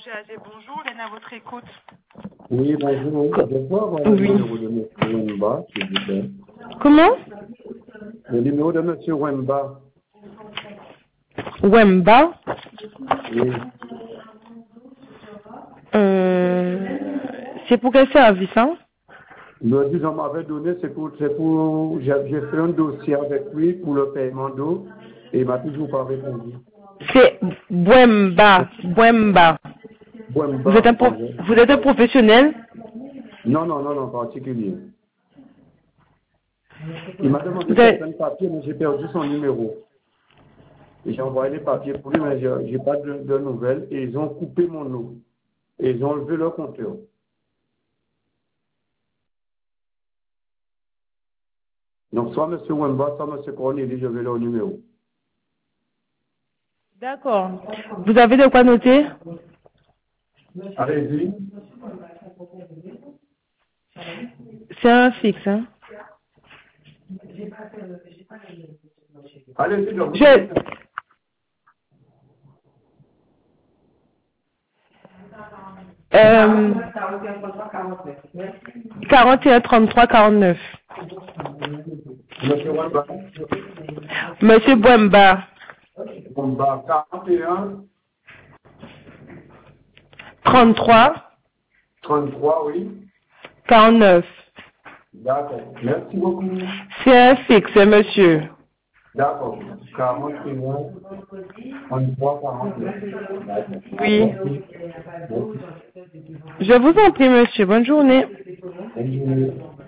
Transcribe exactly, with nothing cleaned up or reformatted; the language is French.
G A G, bonjour, Hélène à votre écoute. Oui, bonjour. Je peux avoir le Oui. numéro de M. Wemba, s'il vous plaît. Comment? Le numéro de M. Wemba. Wemba. Oui. Euh, c'est pour quel service, hein? Le dit, on m'avait donné, c'est pour, c'est pour, j'ai j'ai fait un dossier avec lui pour le paiement d'eau et il m'a toujours pas répondu. C'est Wemba. Wemba. Wemba, Vous êtes un, pro- oui. vous êtes un professionnel? Non, non, non, non, particulier. Il m'a demandé Vous avez- certains papiers, mais j'ai perdu son numéro. Et j'ai envoyé les papiers pour lui, mais j'ai j'ai pas de, de nouvelles. Et ils ont coupé mon eau. Et ils ont enlevé leur compteur. Donc, soit M. Wemba, soit M. Corneli, je vais leur numéro. D'accord. Vous avez de quoi noter? Allez-y. C'est un fixe, hein? Allez-y, je vous Je... Euh, quarante et un, trente-trois, quarante-neuf. Monsieur Wemba. Monsieur Wemba. Wemba, quarante et un, trente-trois, trente-trois, oui. quarante-neuf. D'accord. Merci beaucoup. C'est un fixe, monsieur. D'accord. quarante et un, trente-trois, quarante-neuf. Oui. Merci. Merci. Je vous en prie, monsieur. Bonne journée. Bonne journée.